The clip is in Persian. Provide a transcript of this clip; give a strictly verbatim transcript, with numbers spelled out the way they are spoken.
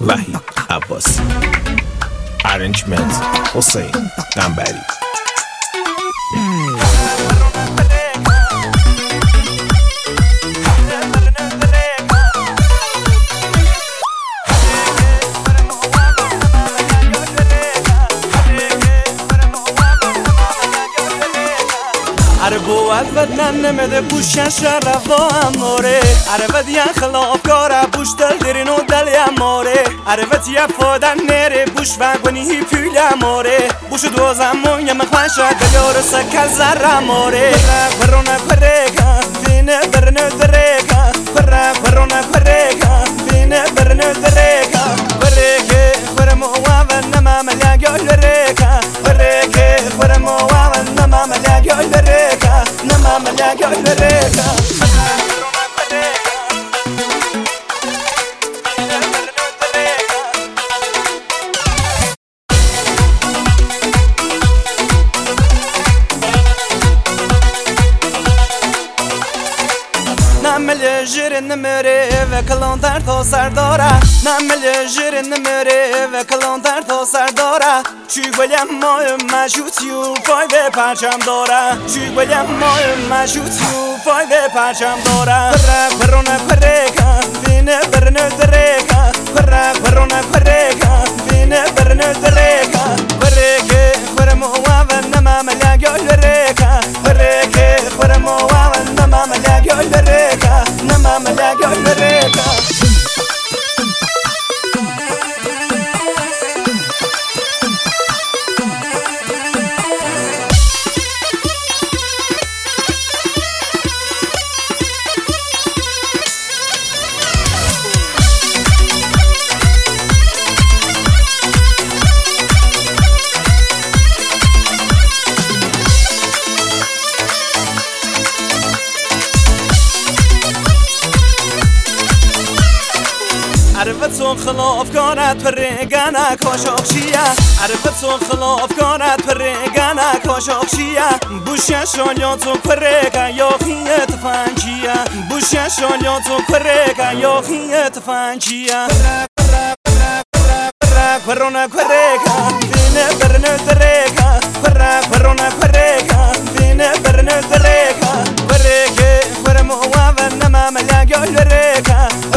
وحید عباسی. ارنجمنت حسین قنبری. Are boat wat nanne med de bushen shara va amore. Are vad ya khlof kara bush dal dirin o dal ya more. Are vad ya fodan nere bush va goni hi pul amore. Bush do zamon ya makhasha galor sakal zarra more. Corona correga vine berne drega. Corra corona correga vine berne drega. Correge cormo wa nama malya golrega. Correge cormo wa nama malya golrega. Nama malya golrega. نمل جرن مره و کلان در تا سر داره نمل جرن مره و کلان در تا سر داره چی گلیم مای مشوتی و پای به پرچم داره چی گلیم مای مشوتی و پای به پرچم داره پره پرونه پرگا وینه برنه درگا پره پرونه پرگا وینه برنه درگا پرگه پرمو و نما ملیا گل رگا پرگه پرمو و نما ملیا گل رگا نما ملیا گل رگا عرفتون خلاف کارت پرگانه کاشاخشیه عرفتون خلاف کارت پرگانه کاشاخشیه بوشه شالیاتون پرگا یاخیه تفنگیه بوشه شالیاتون پرگا یاخیه تفنگیه پرونه پرگا وینه برنه درگا پرونه پرگا وینه برنه درگا پرگه پرمو و نما ملیا گل رگا